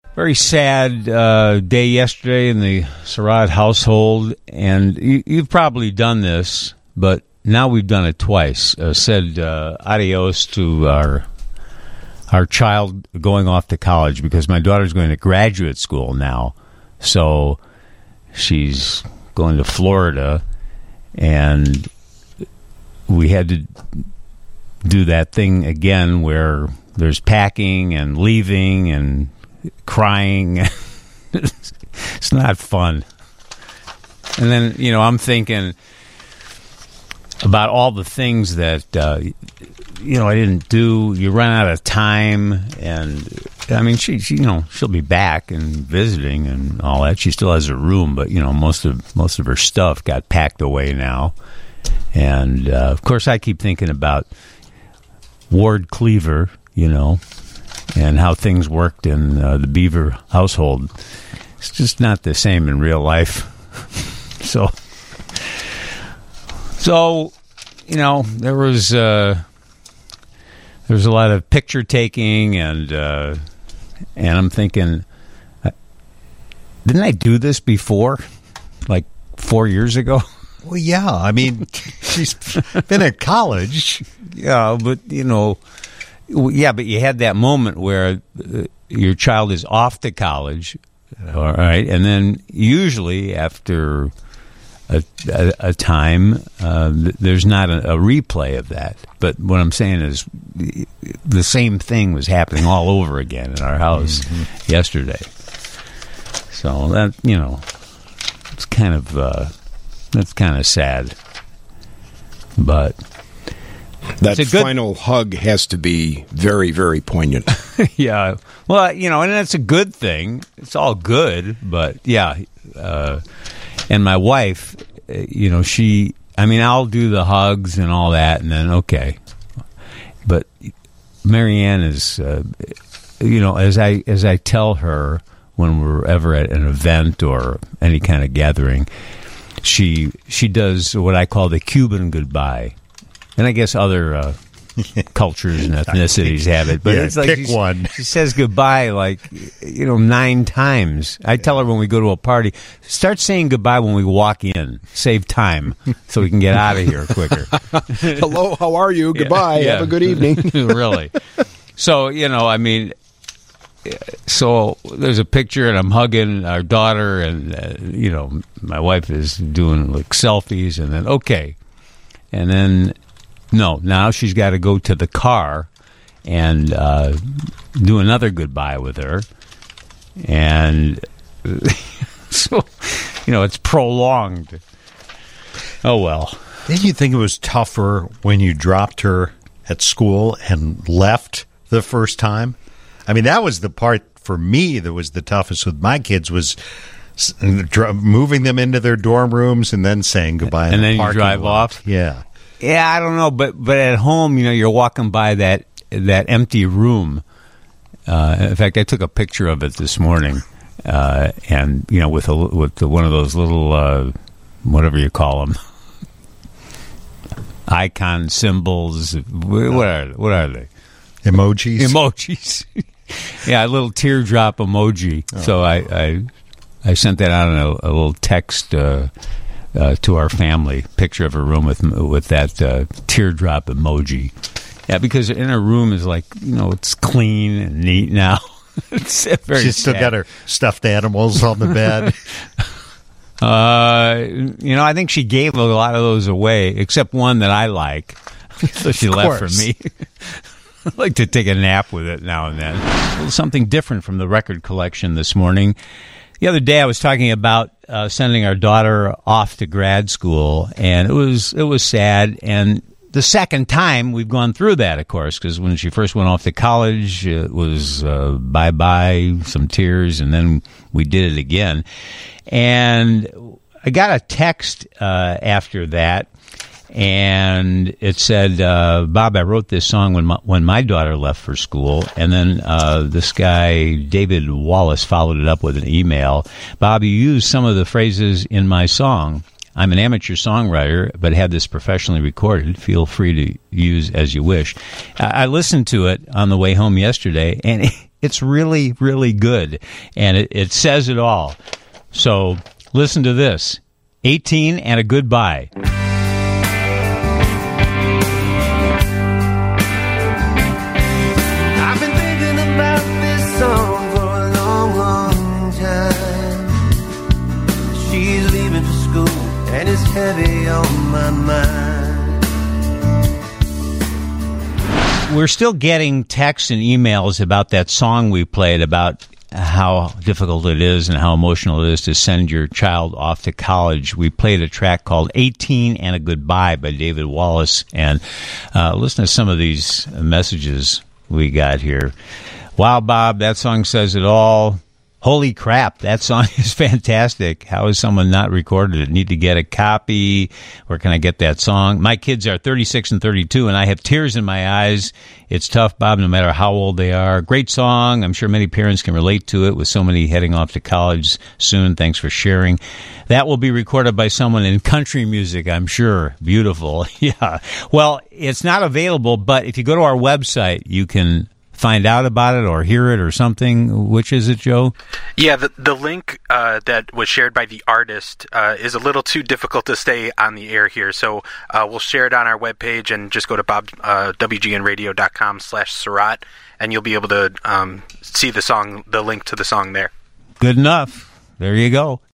Very sad day yesterday in the Surratt household, and you've probably done this, but now we've done it twice. Said adios to our child going off to college, because my daughter's going to graduate school now. So she's going to Florida, and we had to do that thing again where there's packing and leaving and crying. It's not fun. And then, I'm thinking about all the things that, I didn't do. You run out of time. And, she'll be back and visiting and all that. She still has her room, but, most of her stuff got packed away now. And, of course, I keep thinking about Ward Cleaver, and how things worked in the Beaver household. It's just not the same in real life. So there was a lot of picture taking, and I'm thinking, didn't I do this before, like 4 years ago? Well, yeah. She's been at college. Yeah, but but you had that moment where your child is off to college, all right, and then usually after a time, there's not a replay of that. But what I'm saying is the same thing was happening all over again in our house yesterday. So that, it's that's kind of sad, but. That final hug has to be very, very poignant. Yeah. Well, and that's a good thing. It's all good, but yeah. And my wife, I'll do the hugs and all that, and then, okay. But Marianne is, as I tell her when we're ever at an event or any kind of gathering, she does what I call the Cuban goodbye. And I guess other cultures and ethnicities have it, but it's like pick one. She says goodbye 9 times. I tell her when we go to a party, start saying goodbye when we walk in. Save time so we can get out of here quicker. Hello, how are you? Goodbye. Yeah. Have a good evening. Really. So so there's a picture, and I'm hugging our daughter, and my wife is doing selfies, and then okay, and then. No, now she's got to go to the car and do another goodbye with her. And so, it's prolonged. Oh, well. Didn't you think it was tougher when you dropped her at school and left the first time? That was the part for me that was the toughest with my kids, was moving them into their dorm rooms and then saying goodbye. And then you drive off? Yeah. Yeah, I don't know, but at home, you're walking by that empty room. In fact, I took a picture of it this morning, and with one of those little whatever you call them, icon symbols. What are they? Emojis. Emojis. Yeah, a little teardrop emoji. Oh. So I sent that out in a little text. To our family, picture of a room with that teardrop emoji. Yeah, because in her room is it's clean and neat now. It's very She's still got her stuffed animals on the bed. I think she gave a lot of those away, except one that I like. So she left for me. I like to take a nap with it now and then. A little something different from the record collection this morning. The other day I was talking about sending our daughter off to grad school, and it was sad. And the second time we've gone through that, of course, because when she first went off to college, it was bye-bye, some tears, and then we did it again. And I got a text after that, and it said, Bob, I wrote this song when my daughter left for school. And then this guy, David Wallace, followed it up with an email. Bob, you used some of the phrases in my song. I'm an amateur songwriter, but had this professionally recorded. Feel free to use as you wish. I listened to it on the way home yesterday, and It's really, really good, and it says it all. So listen to this. 18 and a Goodbye. I've been thinking about this song for a long, long time. She's leaving for school and it's heavy on my mind. We're still getting texts and emails about that song we played, about how difficult it is and how emotional it is to send your child off to college. We played a track called 18 and a Goodbye by David Wallace. And listen to some of these messages we got here. Wow, Bob, that song says it all. Holy crap, that song is fantastic. How has someone not recorded it? Need to get a copy. Where can I get that song? My kids are 36 and 32, and I have tears in my eyes. It's tough, Bob, no matter how old they are. Great song. I'm sure many parents can relate to it with so many heading off to college soon. Thanks for sharing. That will be recorded by someone in country music, I'm sure. Beautiful. Yeah. Well, it's not available, but if you go to our website, you can find out about it or hear it or something. Which is it, Joe? Yeah, the link that was shared by the artist is a little too difficult to stay on the air here, so we'll share it on our webpage, and just go to WGNradio.com/Surratt, and you'll be able to see the song, the link to the song there. Good enough. There you go.